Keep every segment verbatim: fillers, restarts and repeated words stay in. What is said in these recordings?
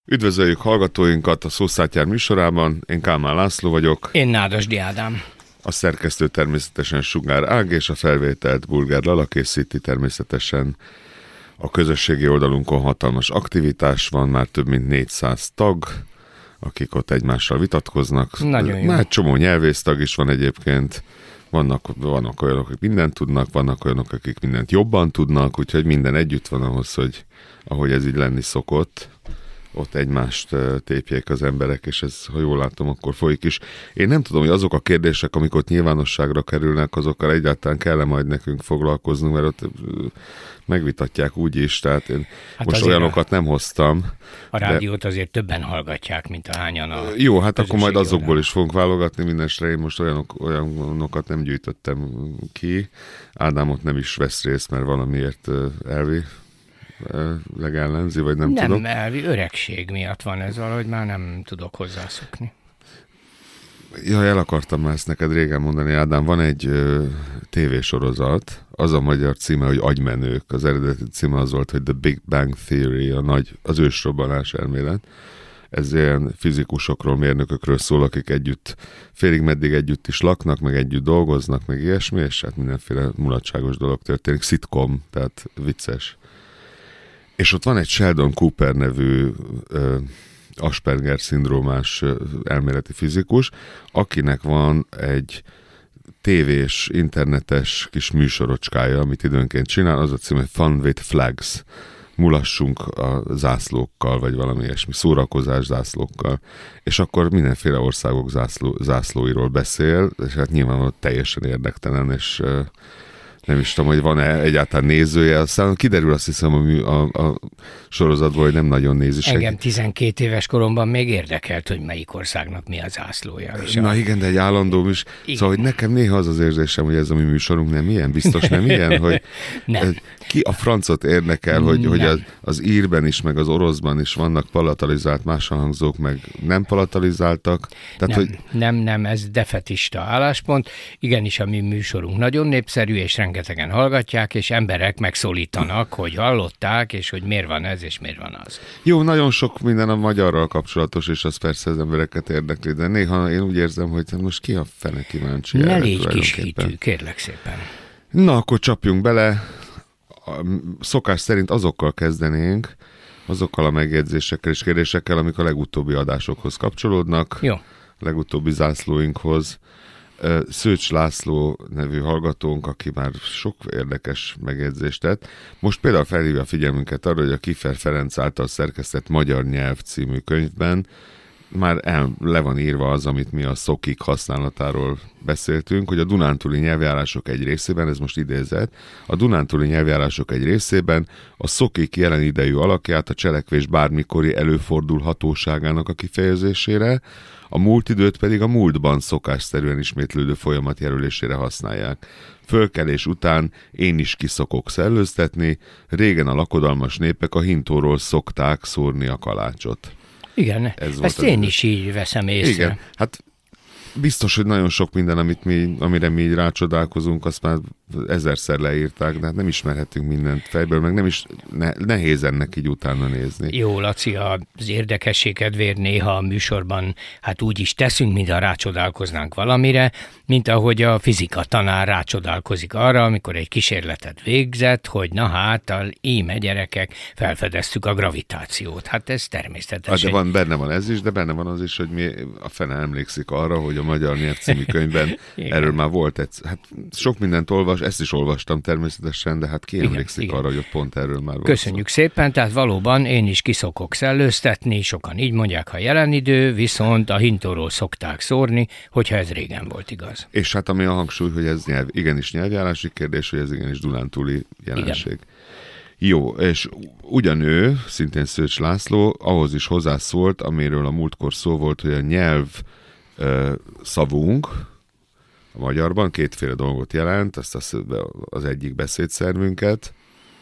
Üdvözöljük hallgatóinkat a Szószátjár műsorában, én Kálmán László vagyok. Én Nádasdy Ádám. A szerkesztő természetesen Sugár Ág, és a felvételt Burger Lala készíti. Természetesen a közösségi oldalunkon hatalmas aktivitás van, már több mint négyszáz tag, akik ott egymással vitatkoznak. Nagyon jó. Már csomó nyelvésztag is van egyébként. Vannak, vannak olyanok, akik mindent tudnak, vannak olyanok, akik mindent jobban tudnak, úgyhogy minden együtt van ahhoz, hogy ahogy ez így lenni szokott, ott egymást tépjék az emberek, és ez, ha jól látom, akkor folyik is. Én nem tudom, hogy azok a kérdések, amik ott nyilvánosságra kerülnek, azokkal egyáltalán kell-e majd nekünk foglalkoznunk, mert ott megvitatják úgy is, tehát én hát most olyanokat a, nem hoztam. A rádiót de... azért többen hallgatják, mint a hányan a Jó, hát akkor majd azokból oldal. Is fogunk válogatni, mindenesre én most olyanok, olyanokat nem gyűjtöttem ki. Ádámot nem is vesz részt, mert valamiért elvi legellenzi, vagy nem, nem tudom. Nem, elvi öregség miatt van ez, valahogy már nem tudok hozzászokni. Ja, el akartam már ezt neked régen mondani, Ádám, van egy ö, tévésorozat, az a magyar címe, hogy Agymenők, az eredeti címe az volt, hogy The Big Bang Theory, a nagy, az ősrobbanás elmélet. Ez ilyen fizikusokról, mérnökökről szól, akik együtt, félig meddig együtt is laknak, meg együtt dolgoznak, meg ilyesmi, és hát mindenféle mulatságos dolog történik. Sitcom, tehát vicces. És ott van egy Sheldon Cooper nevű ö, Asperger-szindrómás ö, elméleti fizikus, akinek van egy tévés, internetes kis műsorocskája, amit időnként csinál, az a cím, hogy Fun with Flags. Mulassunk a zászlókkal, vagy valami ilyesmi, szórakozás zászlókkal. És akkor mindenféle országok zászló, zászlóiról beszél, és hát nyilván teljesen érdektelen, és ö, nem is tudom, hogy van-e egyáltalán nézője, aztán kiderül, azt hiszem a, a, a sorozatból, hogy nem nagyon nézi senki. Engem tizenkét éves koromban még érdekelt, hogy melyik országnak mi az zászlója. Na a... igen, de egy állandó is. Igen. Szóval, hogy nekem néha az az érzésem, hogy ez a mi műsorunk nem ilyen, biztos nem ilyen, hogy nem. Ki a francot érdekel, hogy, hogy az, az írben is, meg az oroszban is vannak palatalizált máshangzók, meg nem palatalizáltak. Tehát, nem, hogy... nem, nem, ez defetista álláspont. Igenis, a mi műsorunk nagyon népszerű, és rengetegen hallgatják, és emberek megszólítanak, hogy hallották, és hogy miért van ez, és miért van az. Jó, nagyon sok minden a magyarral kapcsolatos, és az persze az embereket érdekli, de néha én úgy érzem, hogy most ki a fene kíváncsi. Ne légy kis hitű, kérlek szépen. Na, akkor csapjunk bele. Szokás szerint azokkal kezdenénk, azokkal a megjegyzésekkel és kérdésekkel, amik a legutóbbi adásokhoz kapcsolódnak. Jó. Legutóbbi zászlóinkhoz. Szőcs László nevű hallgatónk, aki már sok érdekes megjegyzést tett. Most például felhívja a figyelmünket arra, hogy a Kiefer Ferenc által szerkesztett Magyar Nyelv című könyvben már el, le van írva az, amit mi a szokik használatáról beszéltünk, hogy a dunántúli nyelvjárások egy részében, ez most idézet, a dunántúli nyelvjárások egy részében a szokik jelen idejű alakját a cselekvés bármikori előfordulhatóságának a kifejezésére, a múlt időt pedig a múltban szokásszerűen ismétlődő folyamat jelölésére használják. Fölkelés után én is kiszokok szellőztetni, régen a lakodalmas népek a hintóról szokták szórni a kalácsot. Igen, ez ezt én is így veszem észre. Igen, hát biztos, hogy nagyon sok minden, amit mi, amire mi így rácsodálkozunk, azt már ezerszer leírták, de hát nem ismerhetünk mindent fejből, meg nem is ne, nehéz ennek így utána nézni. Jó, Laci, az érdekesség kedvéért néha a műsorban hát úgy is teszünk, mintha rácsodálkoznánk valamire, mint ahogy a fizika tanár rácsodálkozik arra, amikor egy kísérletet végzett, hogy na hát, íme gyerekek, felfedeztük a gravitációt. Hát ez természetes. Hát de van, benne van ez is, de benne van az is, hogy mi a fene emlékszik arra, hogy a Magyar Nyelv című könyvben erről már volt egy, hát sok mindent olvas, ezt is olvastam természetesen, de hát ki emlékszik igen, arra, igen. hogy ott pont erről már volt. Köszönjük szó. Szépen, tehát valóban én is kiszokok szellőztetni, sokan így mondják, ha jelen idő, viszont a hintóról szokták szórni, hogyha ez régen volt igaz. És hát ami a hangsúly, hogy ez nyelv, igenis nyelvjárási kérdés, hogy ez igenis dunántúli jelenség. Igen. Jó, és ugyanő, szintén Szőcs László, ahhoz is hozzászólt, amiről a múltkor szó volt, hogy a nyelv uh, szavunk, a magyarban kétféle dolgot jelent, ezt az, az egyik beszédszervünket,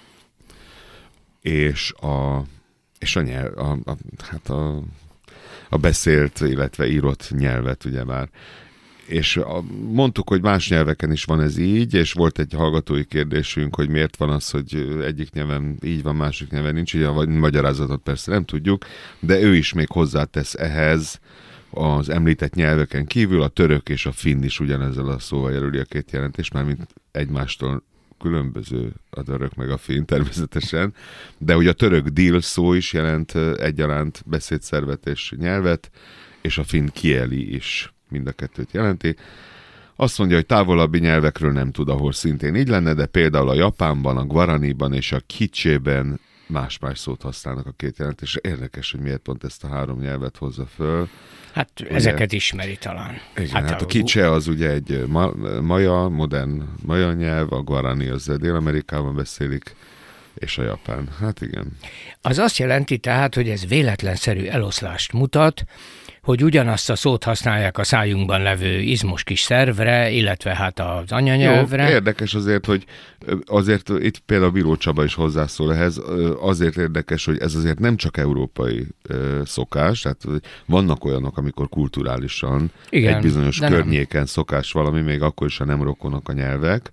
és a, és a, nyelv, a, a, hát a, a beszélt, illetve írott nyelvet, ugye már. és mondtuk, hogy más nyelveken is van ez így, és volt egy hallgatói kérdésünk, hogy miért van az, hogy egyik nyelven így van, másik nyelven nincs, ugye a magyarázatot persze nem tudjuk, de ő is még hozzátesz ehhez az említett nyelveken kívül, a török és a finn is ugyanezzel a szóval jelöli a két jelentést, mármint egymástól különböző a török meg a finn természetesen, de ugye a török dil szó is jelent egyaránt beszédszervet és nyelvet, és a finn kieli is mind a kettőt jelenti. Azt mondja, hogy távolabbi nyelvekről nem tud, ahol szintén így lenne, de például a japánban, a guaraniban és a kicsében más-más szót használnak a két jelentésre. Érdekes, hogy miért pont ezt a három nyelvet hozza föl. Hát ugye, ezeket ismeri talán. Igen, hát, hát a, a kicse az ugye egy ma, maja, modern maja nyelv, a guarani az Dél-Amerikában beszélik, és a japán. Hát igen. Az azt jelenti tehát, hogy ez véletlenszerű eloszlást mutat, hogy ugyanazt a szót használják a szájunkban levő izmos kis szervre, illetve hát az anyanyelvre. Jó, érdekes azért, hogy azért itt például Bíró Csaba is hozzászól ehhez, azért érdekes, hogy ez azért nem csak európai szokás, tehát vannak olyanok, amikor kulturálisan igen, egy bizonyos környéken nem. Szokás valami, még akkor is, ha nem rokonok a nyelvek.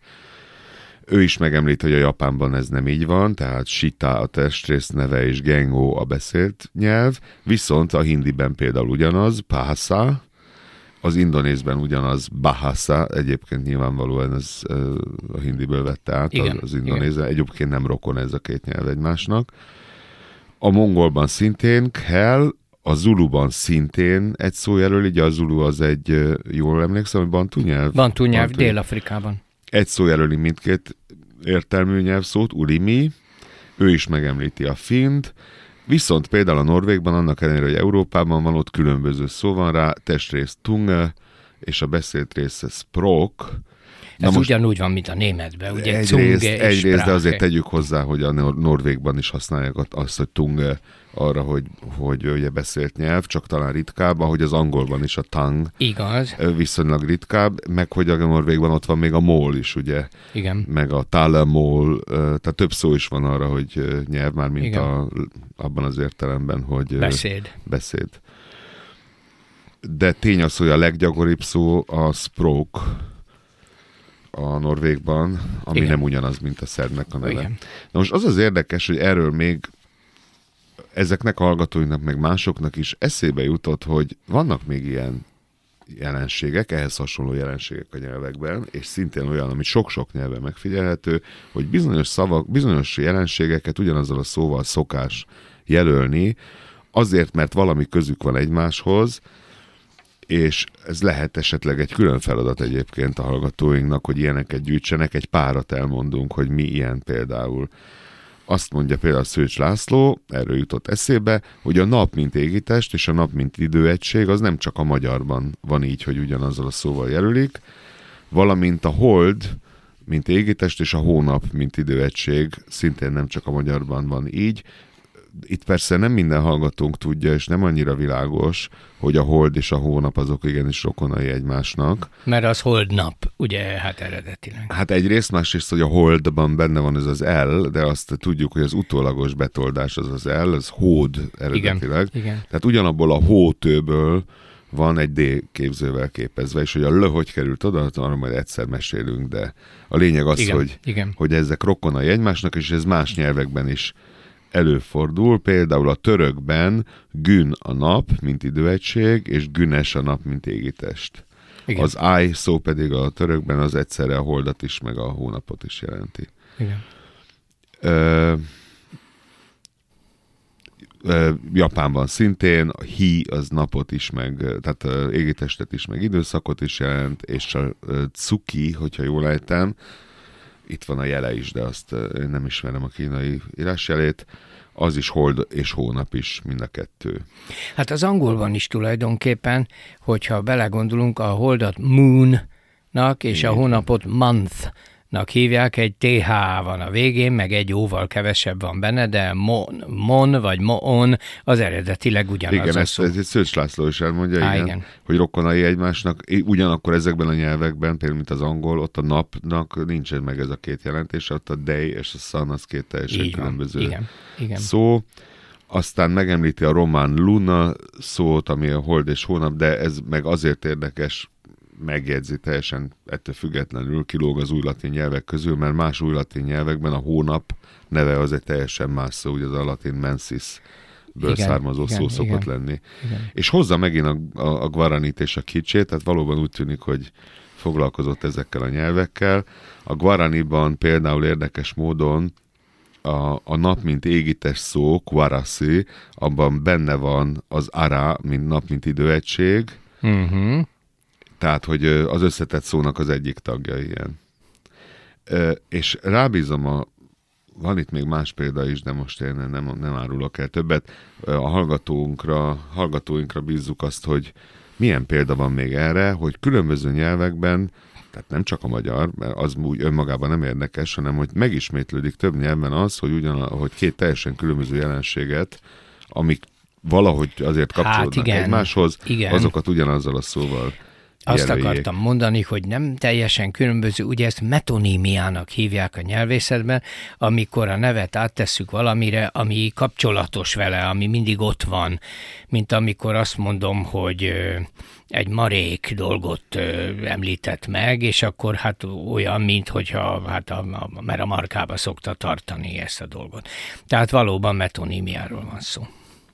Ő is megemlít, hogy a Japánban ez nem így van, tehát shita a testrész neve és gengo a beszélt nyelv, viszont a hindiben például ugyanaz, bahasa, az indonézben ugyanaz, bahasa, egyébként nyilvánvalóan ez a hindiből vette át igen, az indonéz, egyébként nem rokon ez a két nyelv egymásnak. A mongolban szintén kell, a zuluban szintén egy szó jelöl, így a zulu az egy, jól emlékszem, hogy bantu nyelv? Bantu nyelv, bantu. Dél-Afrikában. Egy szó jelöli mindkét értelmű nyelvszót, ulimi, ő is megemlíti a finnt, viszont például a norvégban, annak ellenére, hogy Európában van, ott különböző szó van rá, testrész tunge, és a beszélt része sprok. Ez most ugyanúgy van, mint a németben, ugye egyrészt, egyrészt, de azért tegyük hozzá, hogy a norvégban is használják azt, hogy tunge arra, hogy, hogy ugye beszélt nyelv, csak talán ritkább, ahogy az angolban is a tang. Igaz. Viszonylag ritkább, meg hogy a norvégban ott van még a mól is, ugye? Igen. Meg a talemól, tehát több szó is van arra, hogy nyelv már, mint a, abban az értelemben, hogy beszéd. beszéd. De tény az, hogy a leggyakoribb szó a sprok a norvégban, ami igen. nem ugyanaz, mint a szerbnek a neve. Igen. Na most az az érdekes, hogy erről még ezeknek a hallgatóinak, meg másoknak is eszébe jutott, hogy vannak még ilyen jelenségek, ehhez hasonló jelenségek a nyelvekben, és szintén olyan, ami sok-sok nyelven megfigyelhető, hogy bizonyos szavak, bizonyos jelenségeket ugyanazzal a szóval szokás jelölni, azért, mert valami közük van egymáshoz, és ez lehet esetleg egy külön feladat egyébként a hallgatóinknak, hogy ilyeneket gyűjtsenek, egy párat elmondunk, hogy mi ilyen például. Azt mondja például Szőcs László, erről jutott eszébe, hogy a nap mint égitest és a nap mint időegység az nem csak a magyarban van így, hogy ugyanazzal a szóval jelölik, valamint a hold mint égitest és a hónap mint időegység szintén nem csak a magyarban van így. Itt persze nem minden hallgatónk tudja, és nem annyira világos, hogy a hold és a hónap azok igenis rokonai egymásnak. Mert az holdnap, ugye, hát eredetileg. Hát egyrészt, másrészt, hogy a holdban benne van ez az L, de azt tudjuk, hogy az utólagos betoldás az az L, az hód eredetileg. Igen, igen. Tehát ugyanabból a hótőből van egy D képzővel képezve, és hogy a L hogy került oda, arra majd egyszer mesélünk, de a lényeg az, igen, hogy, igen. hogy ezek rokonai egymásnak, és ez más nyelvekben is előfordul, például a törökben gün a nap, mint időegység, és günes a nap, mint égitest. Igen. Az áj szó pedig a törökben az egyszerre a holdat is, meg a hónapot is jelenti. Igen. Ö, ö, Japánban szintén a hi az napot is, meg, tehát égitestet is, meg időszakot is jelent, és a tsuki, hogyha jól ejtem, itt van a jele is, de azt én nem ismerem a kínai írásjelét, az is hold és hónap is, mind a kettő. Hát az angolban is tulajdonképpen, hogyha belegondolunk, a holdat moon-nak és igen. a hónapot month-nak hívják, egy té há van a végén, meg egy óval kevesebb van benne, de mon, mon vagy moon az eredetileg ugyanaz igen, a ezt, szó. ezt Szőcs László is elmondja, Há, igen, igen. hogy rokonai egymásnak, ugyanakkor ezekben a nyelvekben, például mint az angol, ott a napnak nincsen meg ez a két jelentés, ott a day és a sun az két teljesen így különböző igen, igen. szó. Aztán megemlíti a román luna szót, ami a hold és hónap, de ez meg azért érdekes, megjegyzi teljesen ettől függetlenül, kilóg az új latin nyelvek közül, mert más új latin nyelvekben a hónap neve az egy teljesen más szó, ugye az a latin mensis ből igen, származó igen, szó szokott igen, lenni. Igen. És hozza megint a, a, a guaranit és a kicsét, tehát valóban úgy tűnik, hogy foglalkozott ezekkel a nyelvekkel. A guaraniban például érdekes módon a, a nap, mint égítés szó, guarasi, abban benne van az ara, mint nap, mint időegység. Uh-huh. Tehát, hogy az összetett szónak az egyik tagja ilyen. És rábízom a van itt még más példa is, de most én nem, nem árulok el többet. A hallgatóinkra, hallgatóinkra bízzuk azt, hogy milyen példa van még erre, hogy különböző nyelvekben, tehát nem csak a magyar, mert az úgy önmagában nem érdekes, hanem hogy megismétlődik több nyelven az, hogy, ugyan, hogy két teljesen különböző jelenséget, amik valahogy azért kapcsolódnak hát igen, egymáshoz, igen. azokat ugyanazzal a szóval Azt jelöljék. akartam mondani, hogy nem teljesen különböző, ugye ezt metonímiának hívják a nyelvészetben, amikor a nevet áttesszük valamire, ami kapcsolatos vele, ami mindig ott van, mint amikor azt mondom, hogy egy marék dolgot említett meg, és akkor hát olyan, mint hogyha, hát a, a, mert a markába szokta tartani ezt a dolgot. Tehát valóban metonímiáról van szó.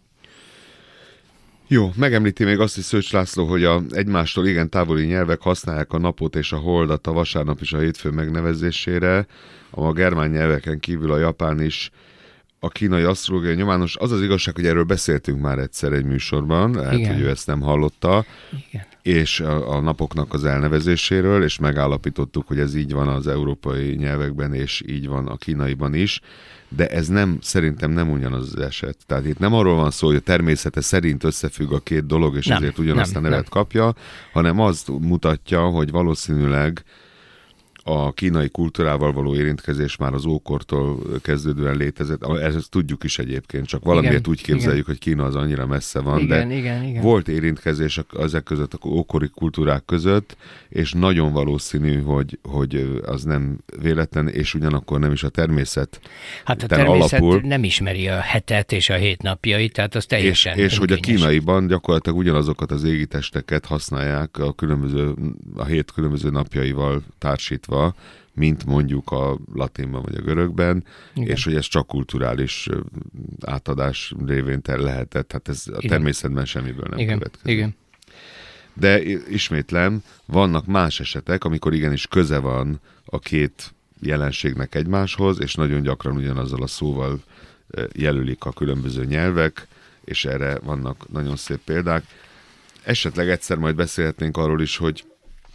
Jó, megemlíti még azt is Szőcs László, hogy a egymástól igen távoli nyelvek használják a napot és a holdat a vasárnap és a hétfő megnevezésére. A germán nyelveken kívül a japán is, a kínai asztrológia nyomános. Az az igazság, hogy erről beszéltünk már egyszer egy műsorban, lehet, igen. hogy ő ezt nem hallotta, igen. és a, a napoknak az elnevezéséről, és megállapítottuk, hogy ez így van az európai nyelvekben, és így van a kínaiban is. De ez nem, szerintem nem ugyanaz az eset. Tehát itt nem arról van szó, hogy a természete szerint összefügg a két dolog, és nem, ezért ugyanazt nem, a nevet nem. kapja, hanem azt mutatja, hogy valószínűleg a kínai kultúrával való érintkezés már az ókortól kezdődően létezett. Ezt tudjuk is egyébként, csak valamiért igen, úgy képzeljük, igen. hogy Kína az annyira messze van, igen, de igen, igen. volt érintkezés ezek között, a ókori kultúrák között, és nagyon valószínű, hogy, hogy az nem véletlen, és ugyanakkor nem is a természet. Hát a természet alapul. Nem ismeri a hetet és a hét napjait, tehát az teljesen És, és hogy a kínaiban gyakorlatilag ugyanazokat az égitesteket használják a, különböző, a hét különböző napjaival társítva, mint mondjuk a latinban vagy a görögben, igen. és hogy ez csak kulturális átadás révén lehetett, hát ez a igen. természetben semmiből nem igen. következik. Igen. De ismétlem, vannak más esetek, amikor igenis köze van a két jelenségnek egymáshoz, és nagyon gyakran ugyanazzal a szóval jelölik a különböző nyelvek, és erre vannak nagyon szép példák. Esetleg egyszer majd beszélhetnénk arról is, hogy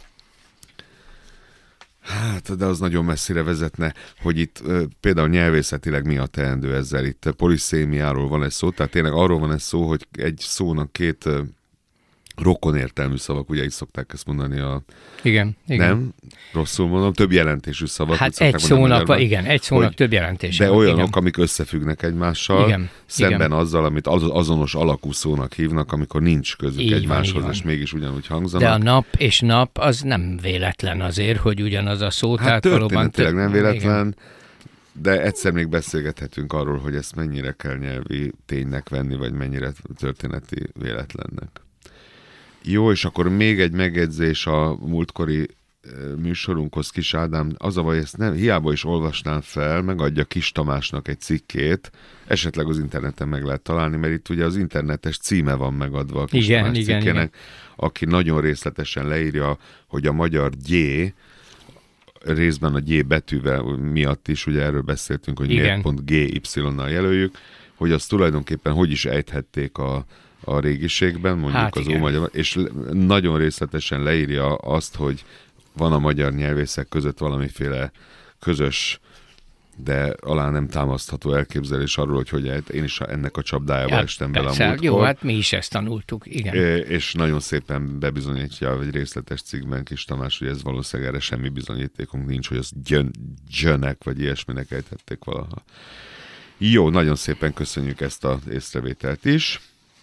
hát, de az nagyon messzire vezetne, hogy itt e, például nyelvészetileg mi a teendő ezzel. Itt poliszémiáról van egy szó, tehát tényleg arról van egy szó, hogy egy szónak két e, rokon értelmű szavak, ugye így szokták ezt mondani a... Igen, igen. Nem? Rosszul mondom, több jelentésű szavak. Hát egy szónak, igen, egy szónak több jelentése. De olyanok, igen. amik összefüggnek egymással, igen, szemben igen. azzal, amit az, azonos alakú szónak hívnak, amikor nincs közük így egymáshoz, van, és mégis ugyanúgy hangzanak. De a nap és nap az nem véletlen azért, hogy ugyanaz a szó. Hát tehát történetileg nem véletlen, igen. de egyszer még beszélgethetünk arról, hogy ezt mennyire kell nyelvi ténynek venni, vagy mennyire történeti véletlennek. Jó, és akkor még egy megjegyzés a múltkori műsorunkhoz, Kis Ádám, az a baj, ezt nem, hiába is olvasnám fel, megadja Kis Tamásnak egy cikkét, esetleg az interneten meg lehet találni, mert itt ugye az internetes címe van megadva a Kis igen, Tamás igen, cikkének, igen. aki nagyon részletesen leírja, hogy a magyar gyé, részben a gyé betűvel miatt is, ugye erről beszéltünk, hogy igen. miért pont gé ipszilonnal jelöljük, hogy azt tulajdonképpen hogy is ejthették a a régiségben, mondjuk hát az ómagyar, és nagyon részletesen leírja azt, hogy van a magyar nyelvészek között valamiféle közös, de alá nem támasztható elképzelés arról, hogy hogy ejt. Én is ennek a csapdájába ja, estem bele a múltkor. Jó, hát mi is ezt tanultuk, igen. És nagyon szépen bebizonyítja egy részletes cikkben Kis Tamás, hogy ez valószínűleg erre semmi bizonyítékunk nincs, hogy azt gyön, gyönek, vagy ilyesminek ejthették valaha. Jó, nagyon szépen köszönjük ezt az észrevételt is.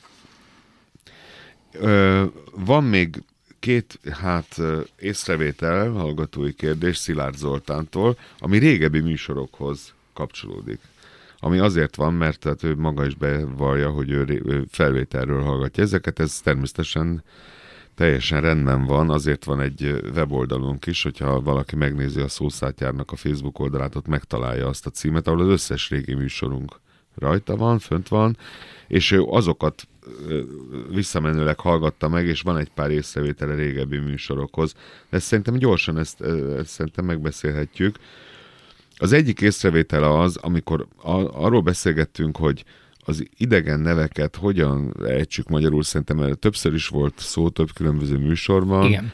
Ö, van még két hát észrevétel, hallgatói kérdés Szilárd Zoltántól, ami régebbi műsorokhoz kapcsolódik. Ami azért van, mert tehát ő maga is bevallja, hogy ő, ő felvételről hallgatja ezeket, ez természetesen Teljesen rendben van, azért van egy weboldalunk is, hogyha valaki megnézi a Szószátjárnak a Facebook oldalát, ott megtalálja azt a címet, ahol az összes régi műsorunk rajta van, fönt van, és ő azokat visszamenőleg hallgatta meg, és van egy pár észrevétele régebbi műsorokhoz. De ezt szerintem gyorsan ezt, ezt szerintem megbeszélhetjük. Az egyik észrevétele az, amikor arról beszélgettünk, hogy az idegen neveket hogyan ejtsük magyarul, szerintem erre többször is volt szó, több különböző műsorban. Igen.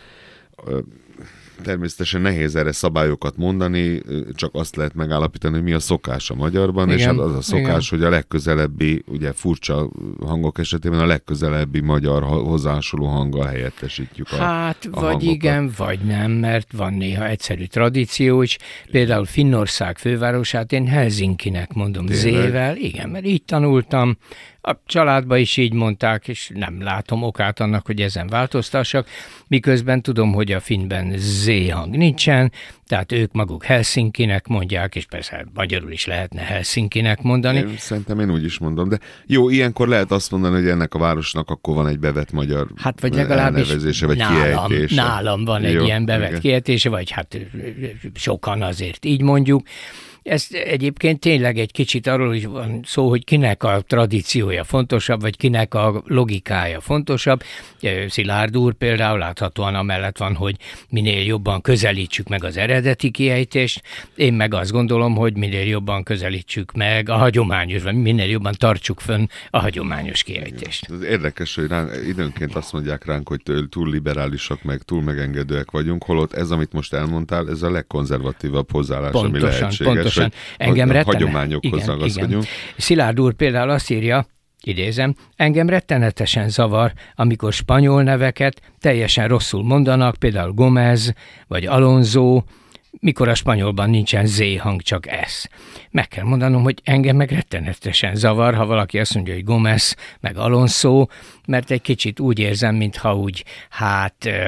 Természetesen nehéz erre szabályokat mondani, csak azt lehet megállapítani, hogy mi a szokás a magyarban, igen, és hát az a szokás, igen, hogy a legközelebbi, ugye furcsa hangok esetében a legközelebbi magyar hozzásoló hanggal helyettesítjük a Hát, a vagy hangokat. Igen, vagy nem, mert van néha egyszerű tradíció is. Például Finnország fővárosát én Helsinkinek mondom Z-vel, igen, mert így tanultam. A családban is így mondták, és nem látom okát annak, hogy ezen változtassak, miközben tudom, hogy a finnben Z hang nincsen, tehát ők maguk Helsinkinek mondják, és persze magyarul is lehetne Helsinkinek mondani. Én, szerintem én úgy is mondom, de jó, ilyenkor lehet azt mondani, hogy ennek a városnak akkor van egy bevett magyar hát, vagy legalábbis elnevezése, vagy nálam, kiejtése. Nálam van egy jó, ilyen bevett igen. kiejtése, vagy hát sokan azért így mondjuk. Ez egyébként tényleg egy kicsit arról is van szó, hogy kinek a tradíciója fontosabb, vagy kinek a logikája fontosabb. Szilárd úr például láthatóan amellett van, hogy minél jobban közelítsük meg az eredeti kiejtést. Én meg azt gondolom, hogy minél jobban közelítsük meg a hagyományos, vagy minél jobban tartsuk fönn a hagyományos kiejtést. Ez érdekes, hogy ránk, időnként azt mondják ránk, hogy túl liberálisak, meg túl megengedőek vagyunk, holott ez, amit most elmondtál, ez a legkonzervatívabb hozzáállás, ami lehetséges. Pontosan. Engem a rettene... hagyományokhoz igen, ragaszkodjunk. igen. Szilárd úr például azt írja, idézem, engem rettenetesen zavar, amikor spanyol neveket teljesen rosszul mondanak, például Gomez vagy Alonso, mikor a spanyolban nincsen Z hang, csak S. Meg kell mondanom, hogy engem meg rettenetesen zavar, ha valaki azt mondja, hogy Gomez, meg Alonso, mert egy kicsit úgy érzem, mintha úgy, hát ö,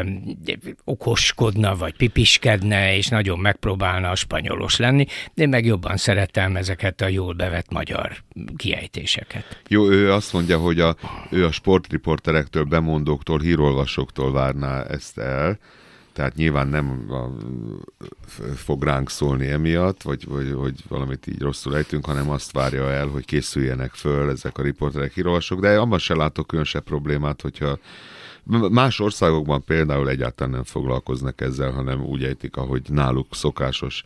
okoskodna, vagy pipiskedne, és nagyon megpróbálna a spanyolos lenni, de én meg jobban szeretem ezeket a jól bevett magyar kiejtéseket. Jó, ő azt mondja, hogy a, ő a sportriporterektől, bemondóktól, hírolvasóktól várná ezt el, tehát nyilván nem a, fog ránk szólni emiatt, vagy, vagy hogy valamit így rosszul ejtünk, hanem azt várja el, hogy készüljenek föl ezek a riporterek, hírolvasók, de abban se látok különösebb problémát, hogyha más országokban például egyáltalán nem foglalkoznak ezzel, hanem úgy ejtik, ahogy náluk szokásos.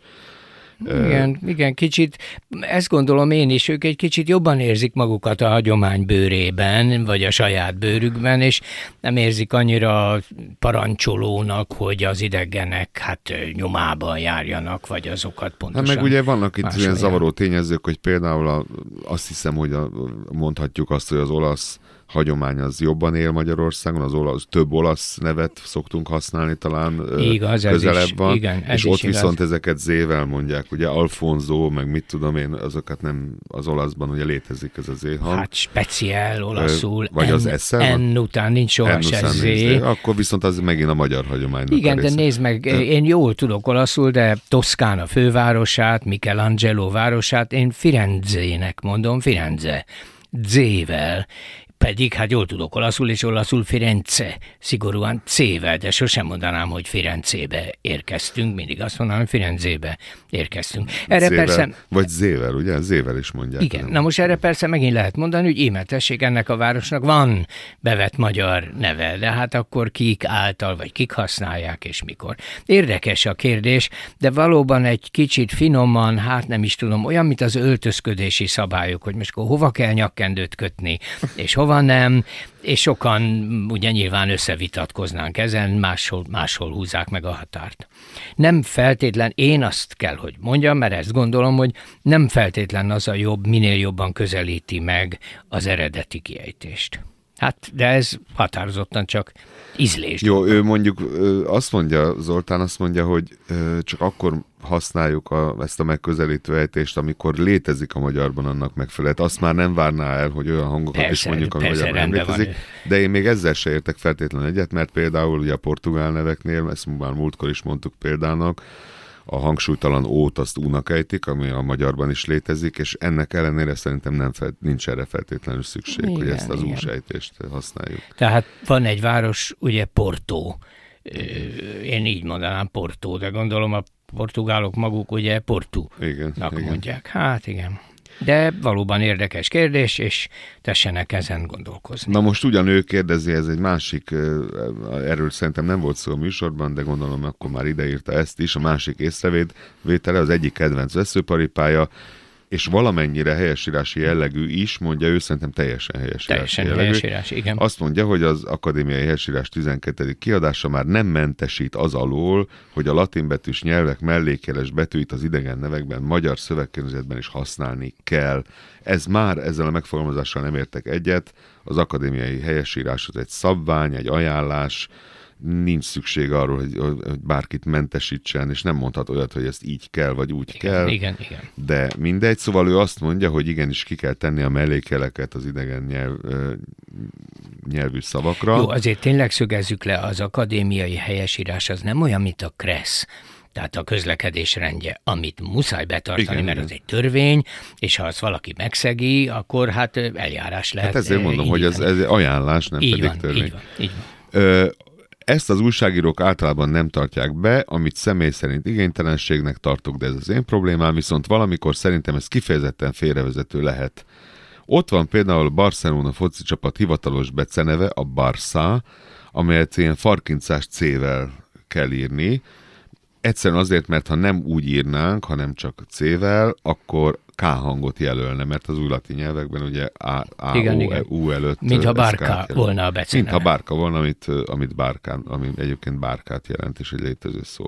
Igen, igen, kicsit, ezt gondolom én is, ők egy kicsit jobban érzik magukat a hagyomány bőrében, vagy a saját bőrükben, és nem érzik annyira parancsolónak, hogy az idegenek hát nyomában járjanak, vagy azokat pontosan. Hát meg ugye vannak itt ilyen másolják. zavaró tényezők, hogy például a, azt hiszem, hogy a, mondhatjuk azt, hogy az olasz hagyomány az jobban él Magyarországon, az olasz, több olasz nevet szoktunk használni, talán igaz, közelebb is, van, igen, és ott igaz. viszont ezeket Z-vel mondják, ugye Alfonso, meg mit tudom én, azokat nem az olaszban ugye létezik ez a Z-hang. Hát speciál olaszul, vagy az S-el N után nincs soha se Z. Akkor viszont az megint a magyar hagyománynak Igen, a de része. nézd meg, én jól tudok olaszul, de Toszkána fővárosát, Michelangelo városát, én Firenzének mondom, Firenze, Z-vel. Pedig hát jól tudok olaszul, és olaszul Firenze, szigorúan C-vel, de sosem mondanám, hogy Firenzébe érkeztünk, mindig azt mondanám, hogy Firenzébe érkeztünk. Erre Z-vel, persze... vagy Z-vel, ugye? Z-vel is mondják. Igen, nem? na most erre persze megint lehet mondani, hogy íme tessék, ennek a városnak van bevett magyar neve, de hát akkor kik által, vagy kik használják, és mikor. Érdekes a kérdés, de valóban egy kicsit finoman, hát nem is tudom, olyan, mint az öltözködési szabályok, hogy most akkor hova kell nyakkendőt kötni, és hova nem, és sokan ugye nyilván összevitatkoznánk ezen, máshol, máshol húzzák meg a határt. Nem feltétlen, én azt kell, hogy mondjam, mert ezt gondolom, hogy nem feltétlen az a jobb, minél jobban közelíti meg az eredeti kiejtést. Hát, de ez határozottan csak ízlés. Jó, ő mondjuk azt mondja, Zoltán azt mondja, hogy csak akkor használjuk a, ezt a megközelítő ejtést, amikor létezik a magyarban annak megfelelően. Azt már nem várná el, hogy olyan hangokat persze, is mondjuk, ami persze, magyarban nem létezik. van. De én még ezzel se értek feltétlenül egyet, mert például ugye a portugál neveknél, ezt már múltkor is mondtuk példának, a hangsúlytalan ót azt únak ejtik, ami a magyarban is létezik, és ennek ellenére szerintem nem fel, nincs erre feltétlenül szükség, igen, hogy ezt az úsejtést használjuk. Tehát van egy város, ugye Porto. Én így mondanám Porto, de gondolom a portugálok maguk ugye Portunak mondják. Hát igen. De valóban érdekes kérdés, és tessenek ezen gondolkozni. Na most ugyan ő kérdezi, ez egy másik, erről szerintem nem volt szó a műsorban, de gondolom akkor már ideírta ezt is, a másik észrevétele, az egyik kedvenc veszőparipája, és valamennyire helyesírási jellegű is, mondja ő, szerintem teljesen helyesírási teljesen jellegű. helyesírás, igen. Azt mondja, hogy az akadémiai helyesírás tizenkettedik kiadása már nem mentesít az alól, hogy a latinbetűs nyelvek mellékjeles betűit az idegen nevekben, magyar szövegkörnyezetben is használni kell. Ez már ezzel a megfogalmazással nem értek egyet, az akadémiai helyesírás az egy szabvány, egy ajánlás, nincs szükség arról, hogy, hogy bárkit mentesítsen, és nem mondhat olyat, hogy ezt így kell, vagy úgy igen, kell. Igen, igen. De mindegy, szóval ő azt mondja, hogy igenis ki kell tenni a mellékjeleket az idegen nyelv, nyelvű szavakra. Jó, azért tényleg szögezzük le, az akadémiai helyesírás az nem olyan, mint a kressz. Tehát a közlekedés rendje, amit muszáj betartani, igen, mert igen. az egy törvény, és ha azt valaki megszegi, akkor hát eljárás lehet. Hát ezért mondom, indítani. Hogy ez, ez ajánlás, nem így pedig van, törvény. Így van, így van. Ö, Ezt az újságírók általában nem tartják be, amit személy szerint igénytelenségnek tartok, de ez az én problémám, viszont valamikor szerintem ez kifejezetten félrevezető lehet. Ott van például a Barcelona foci csapat hivatalos beceneve, a Barça, amelyet ilyen farkincás C-vel kell írni. Egyszerűen azért, mert ha nem úgy írnánk, hanem csak C-vel, akkor K hangot jelölne, mert az új latin nyelvekben ugye A, A igen, U, U előtt... Mintha bárka volna a beceneve. Mintha bárka volna, amit, amit bárkán, ami egyébként bárkát jelent, és egy létező szó.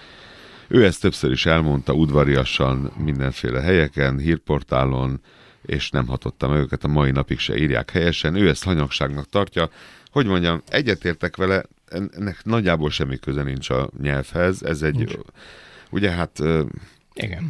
Ő ezt többször is elmondta udvariasan mindenféle helyeken, hírportálon, és nem hatotta meg őket, a mai napig se írják helyesen. Ő ezt hanyagságnak tartja. Hogy mondjam, egyetértek vele, ennek nagyjából semmi köze nincs a nyelvhez. Ez egy... Nincs. Ugye hát... Igen.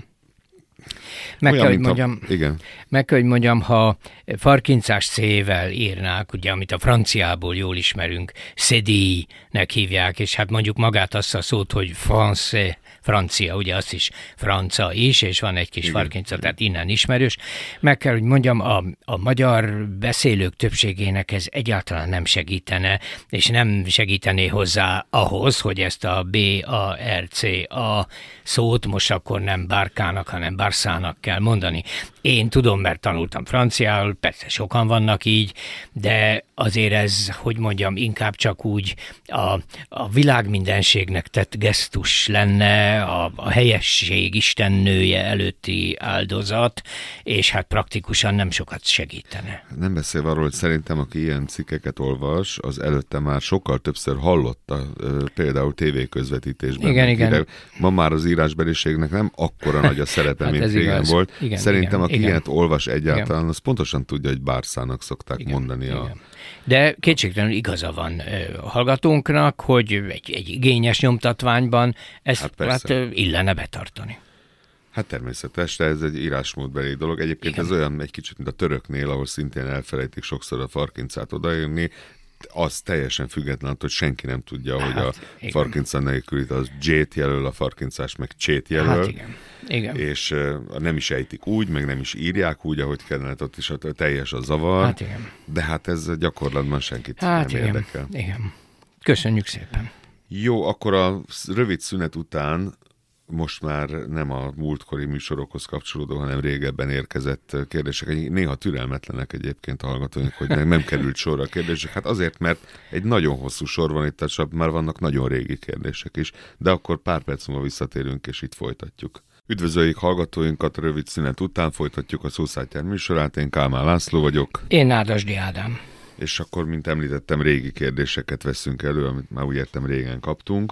Meg olyan, kell, hogy mondjam, a, igen. meg kell, hogy mondjam, ha farkincás C-vel írnák, ugye, amit a franciából jól ismerünk, cédí-nek hívják, és hát mondjuk magát azt a szót, hogy français, francia, ugye az is franca is, és van egy kis igen. farkinca, tehát innen ismerős. Meg kell, hogy mondjam, a, a magyar beszélők többségének ez egyáltalán nem segítene, és nem segítené hozzá ahhoz, hogy ezt a B A R C A szót most akkor nem bárkának, hanem bárszának kell mondani. Én tudom, mert tanultam franciául, persze sokan vannak így, de azért ez, hogy mondjam, inkább csak úgy a, a világ mindenségnek tett gesztus lenne, a, a helyesség istennője előtti áldozat, és hát praktikusan nem sokat segítene. Nem beszélve arról, hogy szerintem, aki ilyen cikkeket olvas, az előtte már sokkal többször hallotta, például tévéközvetítésben. Igen, igen. Ide. Ma már az írásbeliségnek nem akkora nagy a szerepe, hát mint régen igaz. Volt. Igen, szerintem, igen, aki igen. ilyet olvas egyáltalán, igen. az pontosan tudja, hogy bárszának szokták igen, mondani. Igen. A... De kétségtelenül igaza van a hallgatónknak, hogy egy, egy igényes nyomtatványban ezt hát hát illene betartani. Hát természetes, de ez egy írásmódbeli dolog. Egyébként igen. Ez olyan egy kicsit, mint a töröknél, ahol szintén elfelejtik sokszor a farkincát odaírni. Az teljesen független, hogy senki nem tudja, hát, hogy a igen. farkinca nélkül itt az J-t jelöl, a farkincás meg C-t jelöl. Hát igen. Igen. És uh, nem is ejtik úgy, meg nem is írják úgy, ahogy kellene, ott is a teljes a zavar. Hát igen. De hát ez gyakorlatban senkit hát nem igen. érdekel. Igen. Köszönjük szépen. Jó, akkor a rövid szünet után most már nem a múltkori műsorokhoz kapcsolódó, hanem régebben érkezett kérdések. Néha türelmetlenek egyébként a hallgatóink, hogy nem került sorra a kérdések. Hát azért, mert egy nagyon hosszú sor van itt, tehát már vannak nagyon régi kérdések is. De akkor pár perc múlva visszatérünk, és itt folytatjuk. Üdvözöljük hallgatóinkat, rövid szünet után folytatjuk a Szószájtjár műsorát. Én Kálmán László vagyok. Én Nádasdy Ádám. És akkor, mint említettem, régi kérdéseket veszünk elő, amit már úgy értem régen kaptunk.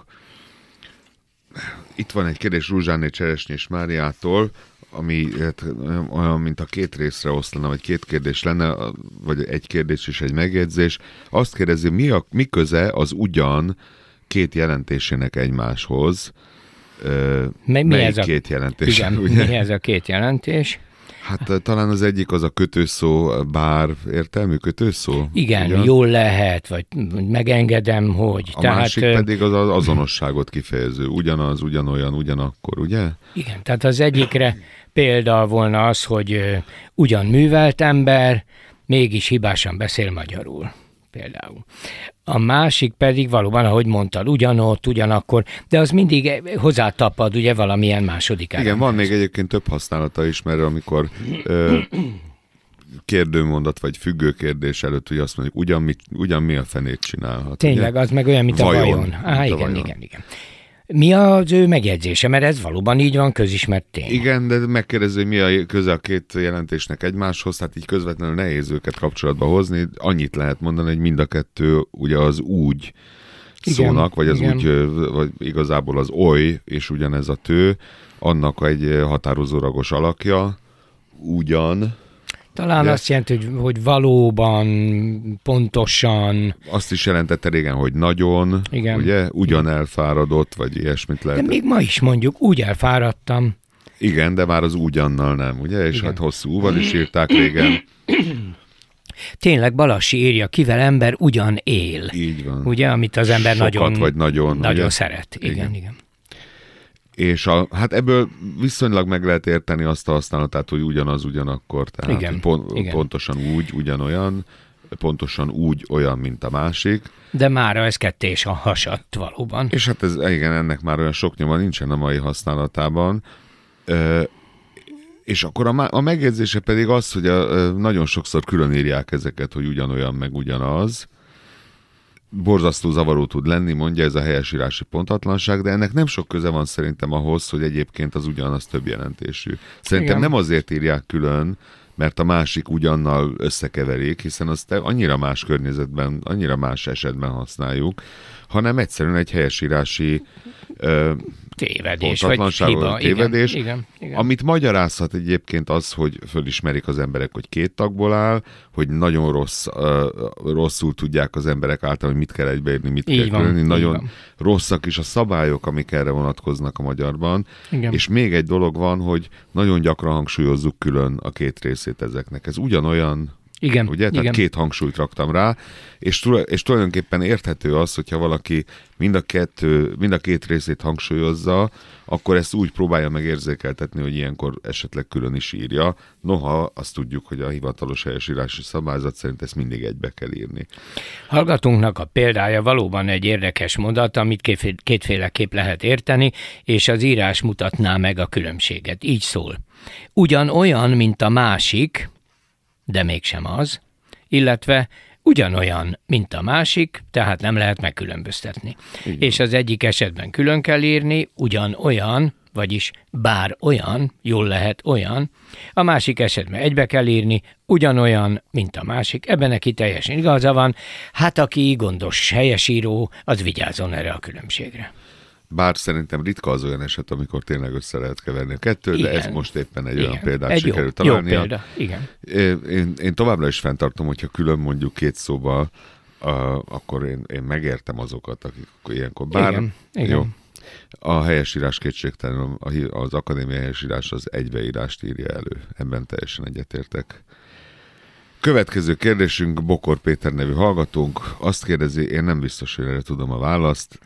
Itt van egy kérdés Zsuzsáné Cseresnyés Máriától, ami hát, olyan, mint a két részre oszlana, vagy két kérdés lenne, vagy egy kérdés és egy megjegyzés. Azt kérdezi, mi, a, mi köze az ugyan két jelentésének egymáshoz? Mi, mi ez a két jelentés? Igen, ugye? mi ez a két jelentés? Hát talán az egyik az a kötőszó, bár értelmű kötőszó? Igen, ugyan? Jól lehet, vagy megengedem, hogy. A tehát, másik pedig az azonosságot kifejező, ugyanaz, ugyanolyan, ugyanakkor, ugye? Igen, tehát az egyikre példa volna az, hogy ugyan művelt ember, mégis hibásan beszél magyarul. Például. A másik pedig valóban, ahogy mondtad, ugyanott, ugyanakkor, de az mindig hozzátapad, ugye, valamilyen második elem. Igen, van még egyébként több használata is, mert amikor ö, kérdőmondat vagy függőkérdés előtt, hogy azt mondjuk, ugyan mi, ugyan mi a fenét csinálhat. Tényleg, ugye? Az meg olyan, mint vajon. a vajon. Á, igen, vajon. igen, igen. Mi az ő megjegyzése? Mert ez valóban így van, közismert tény. Igen, de megkérdező, hogy mi a köze a két jelentésnek egymáshoz, hát így közvetlenül nehéz őket kapcsolatba hozni. Annyit lehet mondani, hogy mind a kettő ugye az úgy igen, szónak, vagy az igen. úgy, vagy igazából az oly, és ugyanez a tő, annak egy határozóragos alakja, ugyan... Talán de azt jelenti, hogy, hogy valóban, pontosan... Azt is jelentette régen, hogy nagyon, igen. ugye, ugyan elfáradott, vagy ilyesmit lehet. De még ma is mondjuk, úgy elfáradtam. Igen, de már az ugyannal nem, ugye? És igen. hát hosszú úval is írták régen. Tényleg Balassi írja, kivel ember ugyan él. Így van. Ugye, amit az ember Sokat nagyon, vagy nagyon, nagyon ugye? szeret. Igen, igen. igen. És a, hát ebből viszonylag meg lehet érteni azt a használatát, hogy ugyanaz, ugyanakkor. Tehát igen, pont, igen. pontosan úgy, ugyanolyan, pontosan úgy, olyan, mint a másik. De mára ez kettés a hasadt valóban. És hát ez, igen, ennek már olyan sok nyoma nincsen a mai használatában. Ö, és akkor a, a megjegyzése pedig az, hogy a, nagyon sokszor külön írják ezeket, hogy ugyanolyan, meg ugyanaz. Borzasztó zavaró tud lenni, mondja, ez a helyesírási pontatlanság, de ennek nem sok köze van szerintem ahhoz, hogy egyébként az ugyanaz több jelentésű. Szerintem igen. nem azért írják külön, mert a másik ugyannal összekeverik, hiszen azt annyira más környezetben, annyira más esetben használjuk, hanem egyszerűen egy helyesírási uh, tévedés, vagy hiba. tévedés, igen, igen, igen. Amit magyarázhat egyébként az, hogy fölismerik az emberek, hogy két tagból áll, hogy nagyon rossz, uh, rosszul tudják az emberek által, hogy mit kell egybeírni, mit így kell különni. Nagyon van. Rosszak is a szabályok, amik erre vonatkoznak a magyarban. Igen. És még egy dolog van, hogy nagyon gyakran hangsúlyozzuk külön a két részét ezeknek. Ez ugyanolyan, igen, ugye? Tehát igen. két hangsúlyt raktam rá, és, és tulajdonképpen érthető az, hogyha valaki mind a, kettő, mind a két részét hangsúlyozza, akkor ezt úgy próbálja megérzékeltetni, hogy ilyenkor esetleg külön is írja. Noha azt tudjuk, hogy a hivatalos helyesírási szabályzat szerint ezt mindig egybe kell írni. Hallgatónknak a példája valóban egy érdekes mondat, amit kétféleképp lehet érteni, és az írás mutatná meg a különbséget. Így szól. Ugyan olyan, mint a másik, de mégsem az, illetve ugyanolyan, mint a másik, tehát nem lehet megkülönböztetni. Igen. És az egyik esetben külön kell írni, ugyanolyan, vagyis bár olyan, jól lehet olyan, a másik esetben egybe kell írni, ugyanolyan, mint a másik, ebben neki teljesen igaza van, hát aki gondos helyesíró, az vigyázzon erre a különbségre. Bár szerintem ritka az olyan eset, amikor tényleg össze lehet keverni a kettőt, de ez most éppen egy igen. olyan példát egy sikerült jó, találnia. Jó példa, igen. Én, én továbbra is fenntartom, hogyha külön mondjuk két szóval, uh, akkor én, én megértem azokat, akik ilyenkor bár... Igen, igen. Jó. A helyesírás kétségtelen, az akadémiai helyesírás az egybeírást írja elő. Ebben teljesen egyetértek. Következő kérdésünk, Bokor Péter nevű hallgatónk. Azt kérdezi, én nem biztos, hogy erre tudom a választ.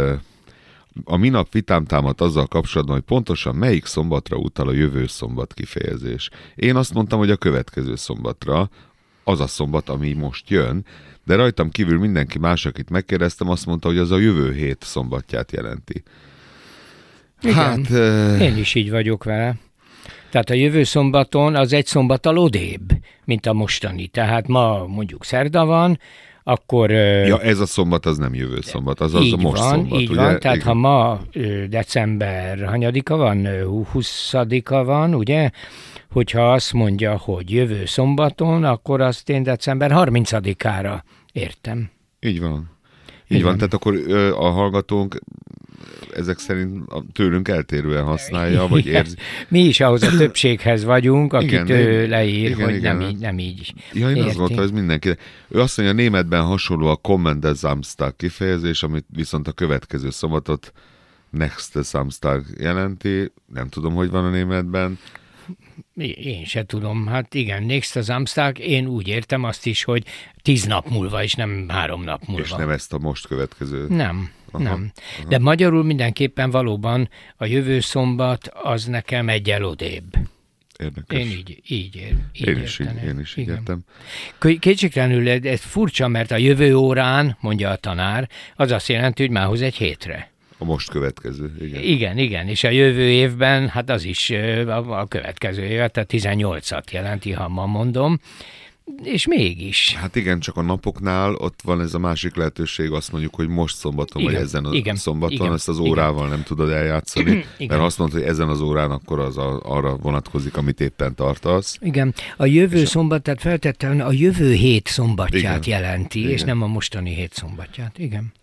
A minap vitám támadt azzal kapcsolatban, hogy pontosan melyik szombatra utal a jövő szombat kifejezés. Én azt mondtam, hogy a következő szombatra, az a szombat, ami most jön, de rajtam kívül mindenki más, akit megkérdeztem, azt mondta, hogy az a jövő hét szombatját jelenti. Igen, hát, uh... én is így vagyok vele. Tehát a jövő szombaton az egy szombattal odébb, mint a mostani. Tehát ma mondjuk szerda van, akkor... Ja, ez a szombat az nem jövő szombat, az az a most van, szombat. Így ugye? van, tehát igen. Ha ma december hanyadika van, huszadika van, ugye? Hogyha azt mondja, hogy jövő szombaton, akkor azt én december harmincadikára értem. Így van. Így Igen. van, tehát akkor a hallgatónk ezek szerint tőlünk eltérően használja, vagy érzi. Mi is ahhoz a többséghez vagyunk, akit igen, ő leír, igen, hogy igen. Nem, így, nem így Ja, én érti. Azt gondoltam, ez mindenki. Ő azt mondja, a németben hasonló a kommende Samstag kifejezés, amit viszont a következő szombatot nächste Samstag jelenti. Nem tudom, hogy van a németben. Én se tudom. Hát igen, nächster Samstag, én úgy értem azt is, hogy tíz nap múlva, és nem három nap múlva. És nem ezt a most következő. Nem, aha, nem. Aha. De magyarul mindenképpen valóban a jövő szombat az nekem egyel odébb. Érdekes. Én így, így, ér, így én is így, értenem. én is így értem. Kétségtelenül ez furcsa, mert a jövő órán, mondja a tanár, az azt jelenti, hogy már hoz egy hétre. A most következő, igen. Igen, igen, és a jövő évben, hát az is a, a következő évet, tehát tizennyolcat jelenti, ha ma mondom, és mégis. Hát igen, csak a napoknál ott van ez a másik lehetőség, azt mondjuk, hogy most szombaton, igen, vagy ezen a igen, szombaton, igen, ezt az órával igen. nem tudod eljátszani, igen. mert azt mondod, hogy ezen az órán akkor az a, arra vonatkozik, amit éppen tartasz. Igen, a jövő és szombat, tehát feltettem, a jövő hét szombatját igen, jelenti, igen. és nem a mostani hét szombatját, igen.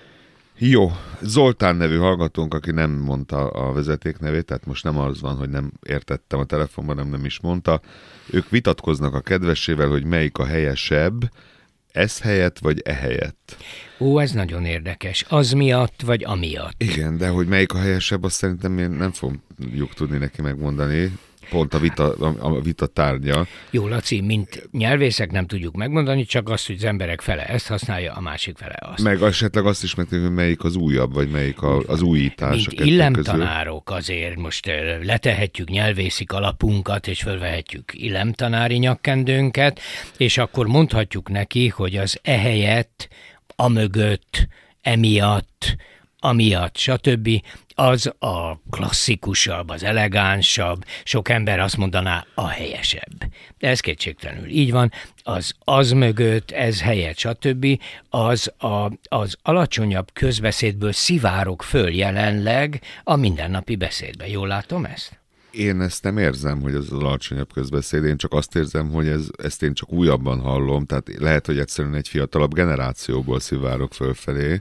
Jó, Zoltán nevű hallgatónk, aki nem mondta a vezeték nevét, tehát most nem az van, hogy nem értettem a telefonban, nem, nem is mondta. Ők vitatkoznak a kedvesével, hogy melyik a helyesebb, ez helyett vagy e helyett. Ó, ez nagyon érdekes. Az miatt vagy amiatt. Igen, de hogy melyik a helyesebb, azt szerintem én nem fogjuk tudni neki megmondani. Pont a vita, a vita tárgya. Jó, Laci, mint nyelvészek nem tudjuk megmondani, csak azt, hogy az emberek fele ezt használja, a másik fele azt. Meg esetleg azt is megtudni, hogy melyik az újabb, vagy melyik a, az újítás. Mint illemtanárok azért most letehetjük nyelvészi alapunkat, és fölvehetjük illemtanári nyakkendőnket, és akkor mondhatjuk neki, hogy az ehelyett, amögött, emiatt, amiatt, stb. Az a klasszikusabb, az elegánsabb, sok ember azt mondaná a helyesebb. De ez kétségtelenül így van, az az mögött, ez helyett, stb. Az, a, az alacsonyabb közbeszédből szivárog föl jelenleg a mindennapi beszédbe. Jól látom ezt? Én ezt nem érzem, hogy ez az alacsonyabb közbeszéd, én csak azt érzem, hogy ez, ezt én csak újabban hallom, tehát lehet, hogy egyszerűen egy fiatalabb generációból szivárog fölfelé.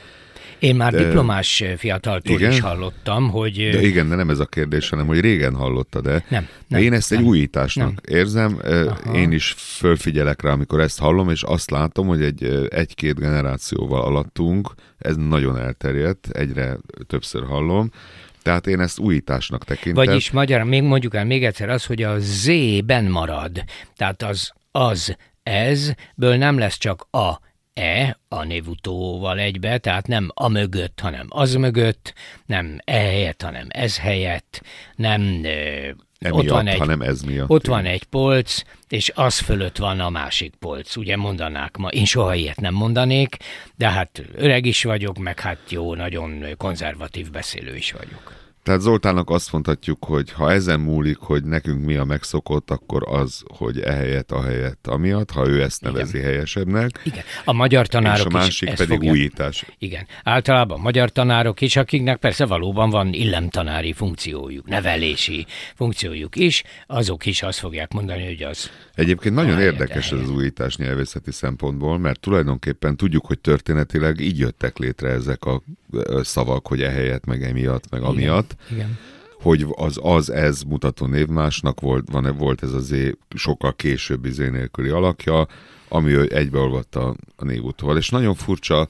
Én már de, diplomás fiataltól igen? is hallottam, hogy... De igen, de nem ez a kérdés, hanem hogy régen hallottad, de, nem, de nem, én ezt nem, egy újításnak nem. érzem, Aha. én is fölfigyelek rá, amikor ezt hallom, és azt látom, hogy egy, egy-két generációval alattunk, ez nagyon elterjedt, egyre többször hallom, tehát én ezt újításnak tekintem. Vagyis magyarán, még mondjuk el még egyszer az, hogy a Z-ben marad, tehát az, az, ezből nem lesz csak a, e, a névutóval egybe, tehát nem a mögött, hanem az mögött, nem e helyett, hanem ez helyett, nem Emiatt, ott van egy, hanem ez miatt. Ott van egy polc, és az fölött van a másik polc, ugye mondanák ma. Én soha ilyet nem mondanék, de hát öreg is vagyok, meg hát jó, nagyon konzervatív beszélő is vagyok. Tehát Zoltánnak azt mondhatjuk, hogy ha ezen múlik, hogy nekünk mi a megszokott, akkor az, hogy ehelyett, ahelyett, amiatt, ha ő ezt nevezi igen. helyesebbnek. Igen. A magyar tanárok és a másik is pedig fogják. újítás. Igen. Általában a magyar tanárok is, akiknek persze valóban van illemtanári funkciójuk, nevelési funkciójuk is, azok is azt fogják mondani, hogy az... Egyébként nagyon érdekes ez az újítás nyelvészeti szempontból, mert tulajdonképpen tudjuk, hogy történetileg így jöttek létre ezek a szavak, hogy ehelyett, meg emiatt, meg igen. amiatt. Igen. Hogy az az-ez mutató névmásnak volt, van, volt ez az Z sokkal későbbi Z nélküli alakja, ami egybeolvatta a névutóval. És nagyon furcsa,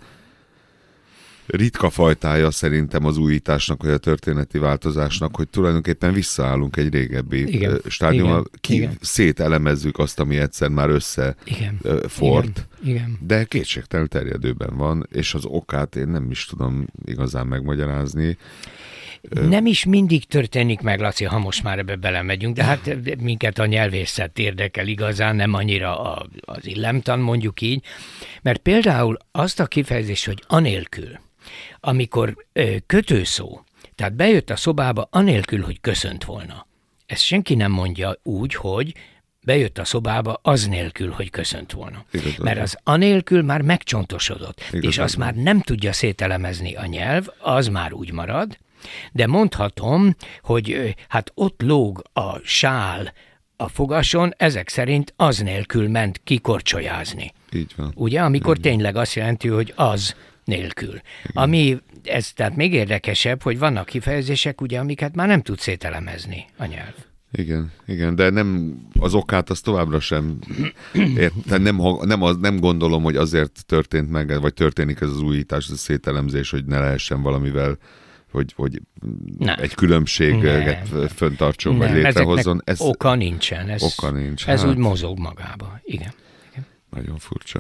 ritka fajtája szerintem az újításnak, vagy a történeti változásnak, hogy tulajdonképpen visszaállunk egy régebbi igen. stádiummal, ki igen. szételemezzük azt, ami egyszer már összefort, de kétségtelenül terjedőben van, és az okát én nem is tudom igazán megmagyarázni. Nem is mindig történik meg, Laci, ha most már ebbe belemegyünk, de hát minket a nyelvészet érdekel igazán, nem annyira a, az illemtan, mondjuk így, mert például azt a kifejezést, hogy anélkül, amikor ö, kötőszó, tehát bejött a szobába anélkül, hogy köszönt volna. Ezt senki nem mondja úgy, hogy bejött a szobába az nélkül, hogy köszönt volna. Igazán. Mert az anélkül már megcsontosodott, Igazán. és azt már nem tudja szételemezni a nyelv, az már úgy marad, de mondhatom, hogy hát ott lóg a sál a fogason, ezek szerint az nélkül ment kikorcsolyázni. Így van. Ugye, amikor Így tényleg van. Azt jelenti, hogy az nélkül. Igen. Ami, ez tehát még érdekesebb, hogy vannak kifejezések, ugye, amiket már nem tud szételemezni a nyelv. Igen, igen, de nem az okát az továbbra sem ért, nem, nem, az, nem gondolom, hogy azért történt meg, vagy történik ez az újítás, ez a szételemzés, hogy ne lehessen valamivel hogy, hogy egy különbséget nem. föntartson, nem. vagy létrehozzon. Ez oka nincsen. Ez, oka nincs. Ez hát. úgy mozog magába. Igen. Igen. Nagyon furcsa.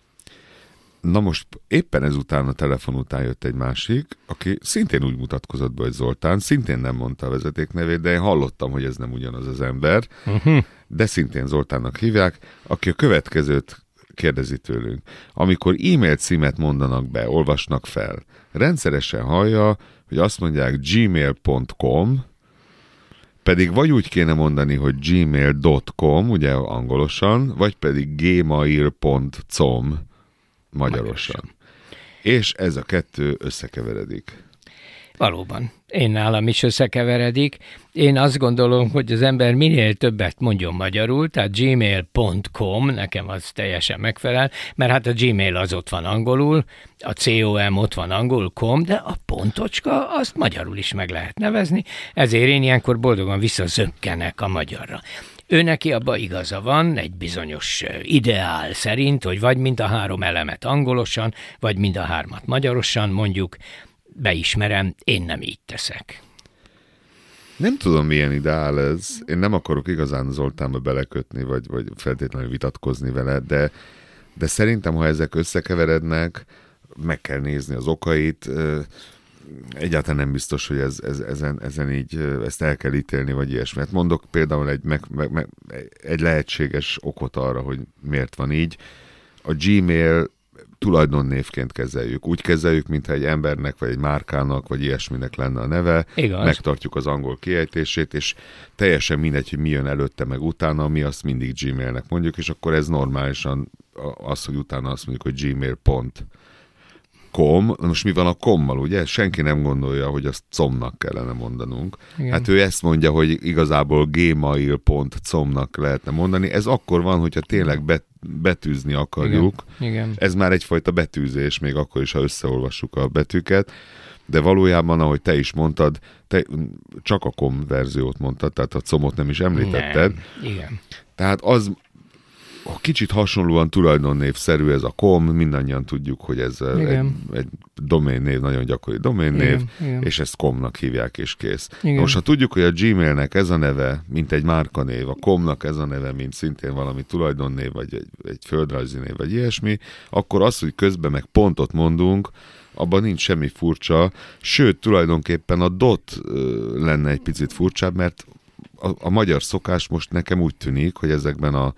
Na most éppen ezután, a telefon után jött egy másik, aki szintén úgy mutatkozott be, hogy Zoltán, szintén nem mondta a vezeték nevét, de én hallottam, hogy ez nem ugyanaz az ember, uh-huh. de szintén Zoltánnak hívják, aki a következőt kérdezi tőlünk. Amikor e-mail címet mondanak be, olvasnak fel, rendszeresen hallja, hogy azt mondják gmail pont com, pedig vagy úgy kéne mondani, hogy gmail pont com, ugye angolosan, vagy pedig gmail pont com magyarosan. És ez a kettő összekeveredik. Valóban. Én nálam is összekeveredik. Én azt gondolom, hogy az ember minél többet mondjon magyarul, tehát gmail pont com, nekem az teljesen megfelel, mert hát a Gmail az ott van angolul, a com ott van angolul, com, de a pontocska azt magyarul is meg lehet nevezni, ezért én ilyenkor boldogan visszazökkenek a magyarra. Ő neki abban igaza van, egy bizonyos ideál szerint, hogy vagy mind a három elemet angolosan, vagy mind a hármat magyarosan mondjuk, beismerem, én nem így teszek. Nem tudom, milyen ideál ez. Én nem akarok igazán Zoltánba belekötni, vagy, vagy feltétlenül vitatkozni vele, de, de szerintem, ha ezek összekeverednek, meg kell nézni az okait. Egyáltalán nem biztos, hogy ez, ez, ezen, ezen így, ezt el kell ítélni, vagy ilyesmi. Hát mondok például egy, meg, meg, meg, egy lehetséges okot arra, hogy miért van így. A Gmail tulajdonnévként kezeljük. Úgy kezeljük, mintha egy embernek, vagy egy márkának, vagy ilyesminek lenne a neve. Igaz. Megtartjuk az angol kiejtését, és teljesen mindegy, hogy mi jön előtte, meg utána, mi azt mindig Gmailnek mondjuk, és akkor ez normálisan az, hogy utána azt mondjuk, hogy gmail pont com. Most mi van a kommal, ugye? Senki nem gondolja, hogy azt comnak kellene mondanunk. Igen. Hát ő ezt mondja, hogy igazából gmail pont comnak lehetne mondani. Ez akkor van, hogyha tényleg bet, betűzni akarjuk. Igen. Igen. Ez már egyfajta betűzés, még akkor is, ha összeolvassuk a betűket. De valójában, ahogy te is mondtad, te csak a com verziót mondtad, tehát a comot nem is említetted. Nem. Igen. Tehát az kicsit hasonlóan tulajdonnévszerű ez a com, mindannyian tudjuk, hogy ez egy, egy domainnév, nagyon gyakori domainnév, és ezt comnak hívják, és kész. Most, ha tudjuk, hogy a Gmailnek ez a neve, mint egy márkanév, a comnak ez a neve, mint szintén valami tulajdonnév, vagy egy, egy földrajzi név, vagy ilyesmi, akkor az, hogy közben meg pontot mondunk, abban nincs semmi furcsa, sőt, tulajdonképpen a dot lenne egy picit furcsább, mert a, a magyar szokás most nekem úgy tűnik, hogy ezekben a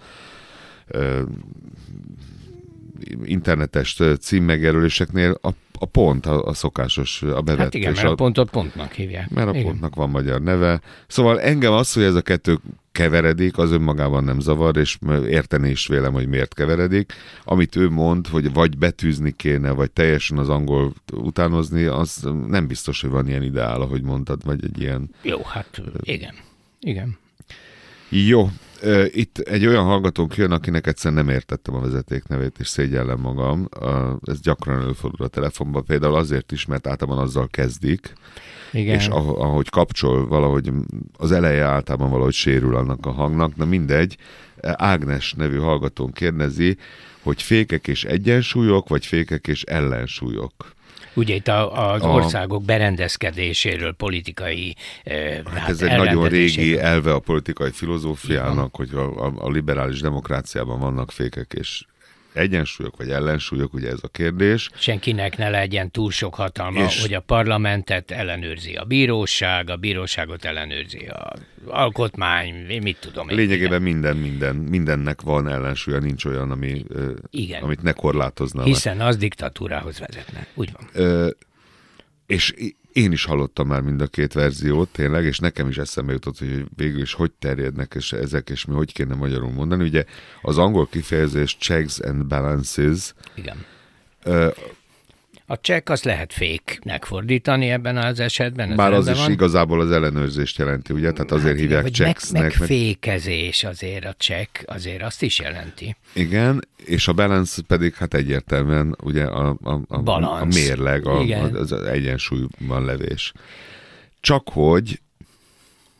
internetes címmegerüléseknél a, a pont a, a szokásos, a bevett. Hát igen, mert a, a pontot pontnak hívják. Mert a igen. pontnak van magyar neve. Szóval engem az, hogy ez a kettő keveredik, az önmagában nem zavar, és érteni is vélem, hogy miért keveredik. Amit ő mond, hogy vagy betűzni kéne, vagy teljesen az angol utánozni, az nem biztos, hogy van ilyen ideál, ahogy mondtad, vagy egy ilyen... Jó, hát igen. Igen. Jó. Itt egy olyan hallgatónk jön, akinek egyszerűen nem értettem a vezetéknevét, és szégyellem magam. Ez gyakran előfordul a telefonban, például azért is, mert általában azzal kezdik, igen. És ahogy kapcsol, valahogy az eleje általában valahogy sérül annak a hangnak. Na mindegy, Ágnes nevű hallgatónk kérdezi, hogy fékek és egyensúlyok, vagy fékek és ellensúlyok. Ugye itt a, az országok berendezkedéséről, politikai eh, hát ez egy nagyon régi elve a politikai filozófiának, hogy a, a, a liberális demokráciában vannak fékek és egyensúlyok, vagy ellensúlyok, ugye ez a kérdés. Senkinek ne legyen túl sok hatalma, és hogy a parlamentet ellenőrzi a bíróság, a bíróságot ellenőrzi a alkotmány, mit tudom én. Lényegében minden, minden, mindennek van ellensúlya, nincs olyan, ami, igen. amit ne korlátozna. Hiszen az diktatúrához vezetne. Úgy van. Ö, és én is hallottam már mind a két verziót, tényleg, és nekem is eszembe jutott, hogy végül is hogy terjednek és ezek, és mi hogy kéne magyarul mondani. Ugye az angol kifejezés checks and balances. Igen. Ö, a check azt lehet féknek fordítani ebben az esetben. Bár az is van. Igazából az ellenőrzést jelenti, ugye? Tehát azért hát, hívják checksnek. Meg, megfékezés azért a check, azért azt is jelenti. Igen, és a balance pedig hát egyértelműen ugye a, a, a, a mérleg, a, az egyensúlyban levés. Csak hogy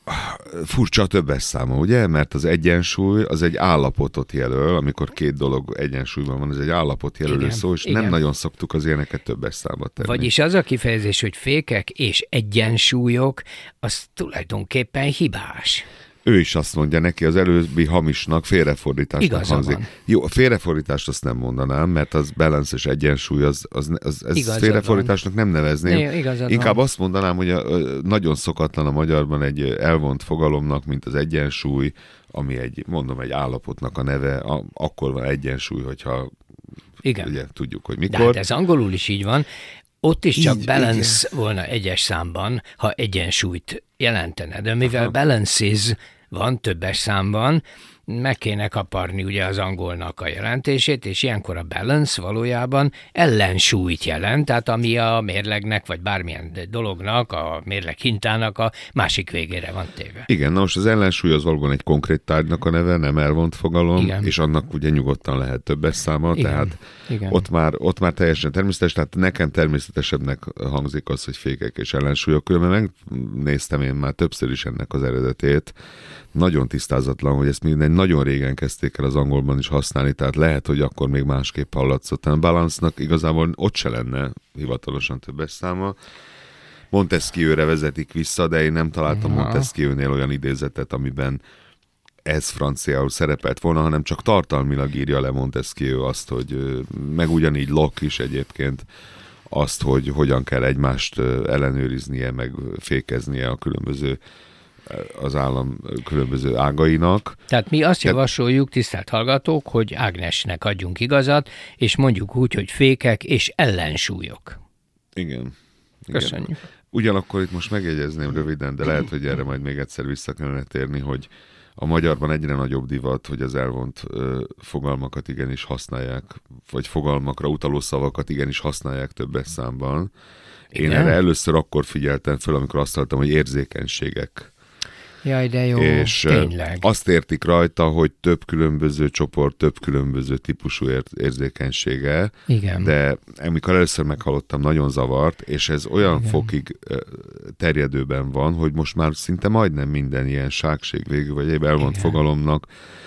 Furcsa a többes száma, ugye? Mert az egyensúly az egy állapotot jelöl, amikor két dolog egyensúlyban van, ez egy állapot jelölő igen, szó, és igen. nem nagyon szoktuk az ilyeneket többes számba tenni. Vagyis az a kifejezés, hogy fékek és egyensúlyok, az tulajdonképpen hibás. Ő is azt mondja neki, az előbbi hamisnak félrefordításnak hangzik. Jó, a félrefordítást azt nem mondanám, mert az balance és egyensúly, az, az, az ez félrefordításnak nem nevezném. Igazad Inkább van. azt mondanám, hogy a, a, nagyon szokatlan a magyarban egy elvont fogalomnak, mint az egyensúly, ami egy, mondom, egy állapotnak a neve, a, akkor van egyensúly, hogyha igen. Ugye, tudjuk, hogy mikor. De hát ez angolul is így van. Ott is csak így, balance igen. volna egyes számban, ha egyensúlyt jelentene. De mivel aha. balances van többes számban, meg kéne kaparni ugye az angolnak a jelentését, és ilyenkor a balance valójában ellensúlyt jelent, tehát ami a mérlegnek, vagy bármilyen dolognak, a mérleg hintának a másik végére van téve. Igen, na most az ellensúly az valóban egy konkrét tárgynak a neve, nem elvont fogalom, igen. és annak ugye nyugodtan lehet többes száma, igen. tehát igen. Ott, már, ott már teljesen természetes, tehát nekem természetesebbnek hangzik az, hogy fékek és ellensúlyok, különben megnéztem én már többször is ennek az eredetét, nagyon tisztázatlan, hogy ezt minden nagyon régen kezdték el az angolban is használni, tehát lehet, hogy akkor még másképp hallatszott. A balance-nak igazából ott se lenne hivatalosan többes száma. Montesquieu-re vezetik vissza, de én nem találtam ja. Montesquieu-nél olyan idézetet, amiben ez franciául szerepelt volna, hanem csak tartalmilag írja le Montesquieu azt, hogy meg ugyanígy Locke is egyébként azt, hogy hogyan kell egymást ellenőriznie, meg fékeznie a különböző az állam különböző ágainak. Tehát mi azt javasoljuk, tisztelt hallgatók, hogy Ágnesnek adjunk igazat, és mondjuk úgy, hogy fékek és ellensúlyok. Igen. Köszönjük. Igen. Ugyanakkor itt most megjegyezném röviden, de lehet, hogy erre majd még egyszer vissza kellene térni, hogy a magyarban egyre nagyobb divat, hogy az elvont ö, fogalmakat igenis használják, vagy fogalmakra utaló szavakat igenis használják többes számban. Én igen? erre először akkor figyeltem föl, amikor azt hallottam, hogy érzékenységek. Jaj, de jó, és tényleg. Azt értik rajta, hogy több különböző csoport, több különböző típusú érzékenysége. Igen. De amikor először meghallottam, nagyon zavart, és ez olyan igen. fokig terjedőben van, hogy most már szinte majdnem minden ilyen ságség végű, vagy egy elvont igen. fogalomnak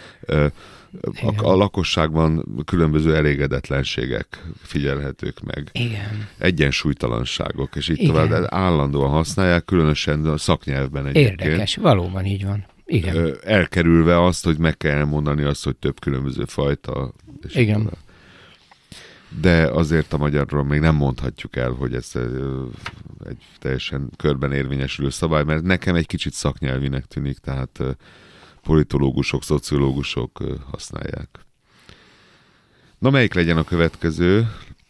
a, a lakosságban különböző elégedetlenségek figyelhetők meg. Igen. Egyensúlytalanságok, és itt tovább állandóan használják, különösen a szaknyelvben egyébként. Érdekes, valóban így van. Igen. Elkerülve azt, hogy meg kell mondani azt, hogy több különböző fajta. És igen. De azért a magyarról még nem mondhatjuk el, hogy ez egy teljesen körben érvényesülő szabály, mert nekem egy kicsit szaknyelvinek tűnik, tehát politológusok, szociológusok használják. Na, melyik legyen a következő?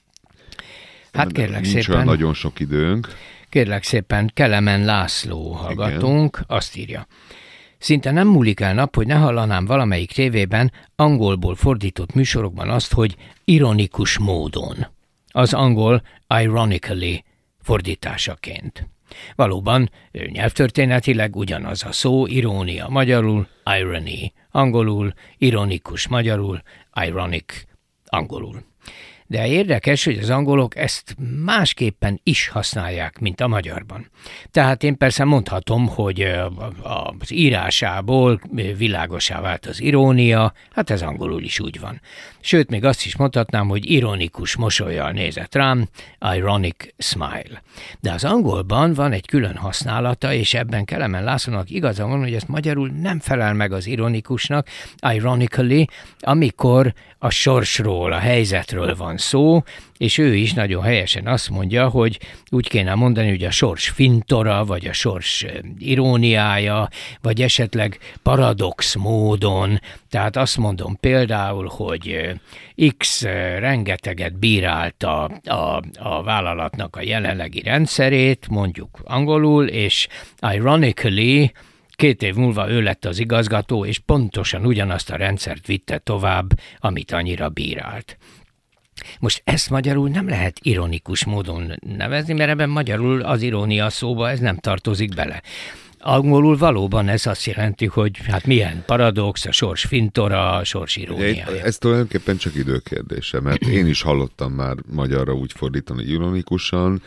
Hát kérlek Nincs szépen. olyan nagyon sok időnk. Kérlek szépen, Kelemen László hallgatónk, igen. azt írja. Szinte nem múlik el nap, hogy ne hallanám valamelyik tévében angolból fordított műsorokban azt, hogy ironikus módon. Az angol ironically fordításaként. Valóban nyelvtörténetileg ugyanaz a szó, irónia magyarul, irony angolul, ironikus magyarul, ironic angolul. De érdekes, hogy az angolok ezt másképpen is használják, mint a magyarban. Tehát én persze mondhatom, hogy az írásából világosá vált az irónia, hát ez angolul is úgy van. Sőt, még azt is mondhatnám, hogy ironikus mosollyal nézett rám, ironic smile. De az angolban van egy külön használata, és ebben Kelemen Lászlónak igaza van, hogy ezt magyarul nem felel meg az ironikusnak, ironically, amikor a sorsról, a helyzetről van szó, és ő is nagyon helyesen azt mondja, hogy úgy kéne mondani, hogy a sors fintora, vagy a sors iróniája, vagy esetleg paradox módon. Tehát azt mondom például, hogy X rengeteget bírálta a, a vállalatnak a jelenlegi rendszerét, mondjuk angolul, és ironically két év múlva ő lett az igazgató, és pontosan ugyanazt a rendszert vitte tovább, amit annyira bírált. Most ezt magyarul nem lehet ironikus módon nevezni, mert ebben magyarul az irónia szóba ez nem tartozik bele. Angolul valóban ez azt jelenti, hogy hát milyen paradox, a sors fintora, a sors iróniája. Ez tulajdonképpen csak időkérdése, mert én is hallottam már magyarra úgy fordítani ironikusan,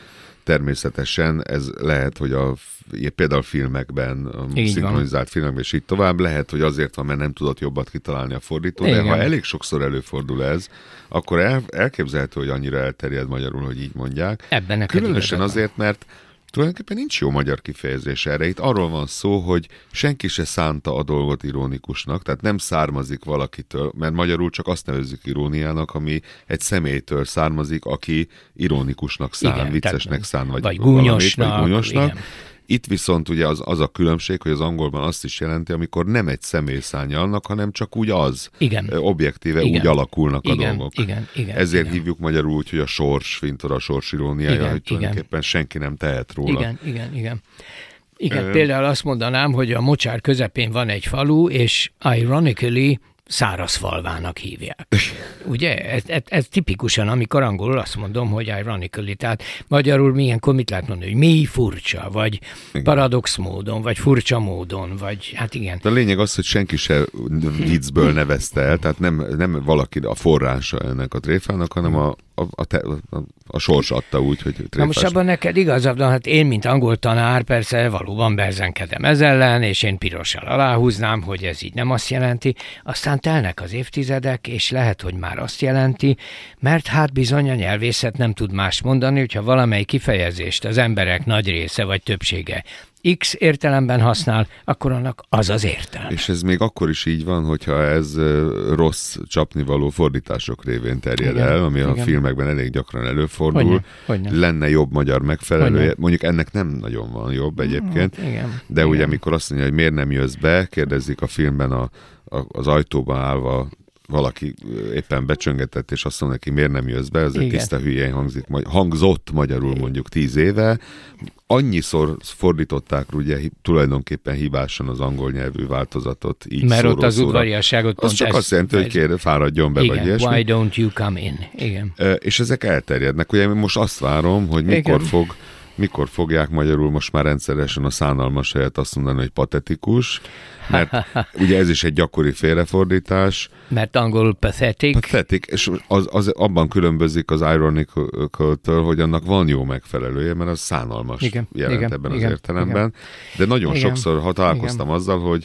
természetesen ez lehet, hogy a például filmekben, a így szinkronizált van. filmekben, és így tovább, lehet, hogy azért van, mert nem tudott jobbat kitalálni a fordító, de Igen. ha elég sokszor előfordul ez, akkor el, elképzelhető, hogy annyira elterjed magyarul, hogy így mondják. Ebben neked Különösen igazad van. azért, mert tulajdonképpen nincs jó magyar kifejezés erre. Itt arról van szó, hogy senki se szánta a dolgot ironikusnak, tehát nem származik valakitől, mert magyarul csak azt nevezzük iróniának, ami egy személytől származik, aki ironikusnak szán, Igen, viccesnek tehát- szán, vagy, vagy valamit, gúnyosnak, vagy gúnyosnak. igen. Itt viszont ugye az, az a különbség, hogy az angolban azt is jelenti, amikor nem egy személy szánja annak, hanem csak úgy az. Igen. Ö, Objektíve Igen. úgy alakulnak a Igen, dolgok. igen, igen, Ezért igen. hívjuk magyarul úgy, hogy a sors, fintora, a sors iróniája, Igen, hogy tulajdonképpen senki nem tehet róla. Igen, igen, igen. Igen, Ö- például azt mondanám, hogy a mocsár közepén van egy falu, és ironically szárazfalvának hívják. Ugye? Ez, ez, ez tipikusan, amikor angolul azt mondom, hogy ironically, tehát magyarul milyenkor mit lehet mondani, hogy mély furcsa, vagy Igen. paradox módon, vagy furcsa módon, vagy hát igen. De a lényeg az, hogy senki se viccből nevezte el, tehát nem, nem valaki a forrása ennek a tréfának, hanem a, a, a, te, a, a sors adta úgy, hogy tréfás. Na most abban neked igazad van, hát én, mint angol tanár, persze valóban berzenkedem ez ellen, és én pirossal aláhúznám, hogy ez így nem azt jelenti. Aztán telnek az évtizedek, és lehet, hogy már azt jelenti, mert hát bizony a nyelvészet nem tud más mondani, hogyha valamely kifejezést az emberek nagy része vagy többsége X értelemben használ, akkor annak az az értelme. És ez még akkor is így van, hogyha ez ö, rossz csapnivaló fordítások révén terjed Igen, el, ami a igen. filmekben elég gyakran előfordul. Hogyne, hogyne. Lenne jobb magyar megfelelője. Hogyne. Mondjuk ennek nem nagyon van jobb egyébként. Hát igen, De igen. ugye, amikor azt mondja, hogy miért nem jössz be, kérdezik a filmben a, a, az ajtóban állva valaki éppen becsöngetett, és azt mondja neki, miért nem jössz be, ez egy Igen. tiszta hülyén hangzik, magy- hangzott magyarul mondjuk tíz éve. Annyiszor fordították ugye hi- tulajdonképpen hibásan az angol nyelvű változatot, így Mert ott szóról az szóra. udvariasságot Az pont csak ez- azt jelenti, hogy ez- kér, fáradjon be, vagy Igen, ilyesmi. why don't you come in? Igen. Ö, És ezek elterjednek. Ugye én most azt várom, hogy mikor Igen. fog mikor fogják magyarul most már rendszeresen a szánalmas helyett azt mondani, hogy patetikus, mert ugye ez is egy gyakori félrefordítás. Mert angolul pathetic. Pathetic, és az, az abban különbözik az ironical-től, hogy annak van jó megfelelője, mert az szánalmas Igen, jelent igen, ebben igen, az értelemben. De nagyon Igen, sokszor, ha találkoztam igen. azzal, hogy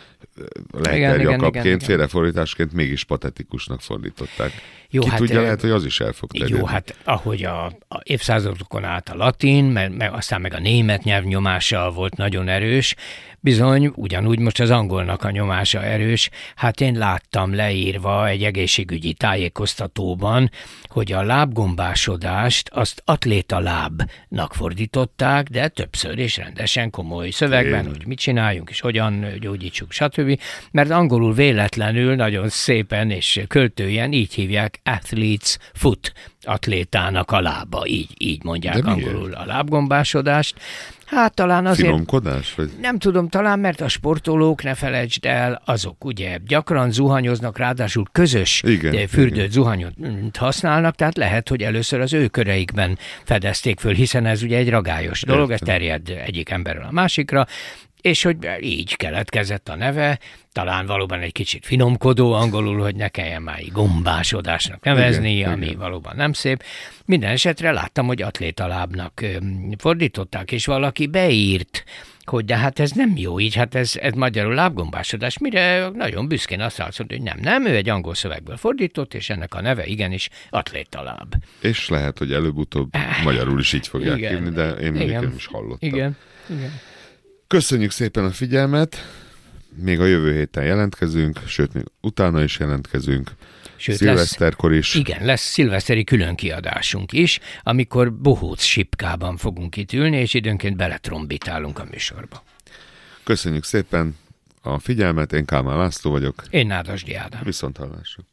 Lejter Igen, igen, Jakabként, igen, igen. félrefordításként mégis patetikusnak fordították. Jó, Ki hát, tudja, ö, lehet, hogy az is el fog terjedni. Jó, hát ahogy a, a évszázadokon át a latin, meg, meg aztán meg a német nyelv nyomása volt nagyon erős, bizony ugyanúgy most az angolnak a nyomása erős. Hát én láttam leírva egy egészségügyi tájékoztatóban, hogy a lábgombásodást azt atléta lábnak fordították, de többször és rendesen komoly szövegben, Tényleg. hogy mit csináljunk és hogyan gyógyítsuk, stb. Mert angolul véletlenül nagyon szépen és költően így hívják athlete's foot, atlétának a lába, így, így mondják De miért? angolul a lábgombásodást. Hát talán azért... Finomkodás? Vagy? Nem tudom, talán mert a sportolók, ne felejtsd el, azok ugye gyakran zuhanyoznak, ráadásul közös Igen, eh, fürdőt, igen. zuhanyot használnak, tehát lehet, hogy először az ő köreikben fedezték föl, hiszen ez ugye egy ragályos dolog, ez Értem. terjed egyik emberről a másikra, és hogy így keletkezett a neve, talán valóban egy kicsit finomkodó angolul, hogy ne kelljen már így gombásodásnak nevezni, Igen, ami igen. valóban nem szép. Minden esetre láttam, hogy atlétalábnak ö, fordították, és valaki beírt, hogy de hát ez nem jó így, hát ez, ez magyarul lábgombásodás, mire nagyon büszkén azt mondta, hogy nem, nem, ő egy angol szövegből fordított, és ennek a neve igenis atlétaláb. És lehet, hogy előbb-utóbb magyarul is így fogják Igen. hívni, de én még Igen. nem is hallottam. Igen, igen. Köszönjük szépen a figyelmet, még a jövő héten jelentkezünk, sőt, még utána is jelentkezünk, Sőt, szilveszterkor is. Igen, lesz szilveszteri különkiadásunk is, amikor bohóc sipkában fogunk itt ülni, és időnként beletrombitálunk a műsorba. Köszönjük szépen a figyelmet, én Kálmán László vagyok, Én Nádasdy Ádám. viszont hallásra.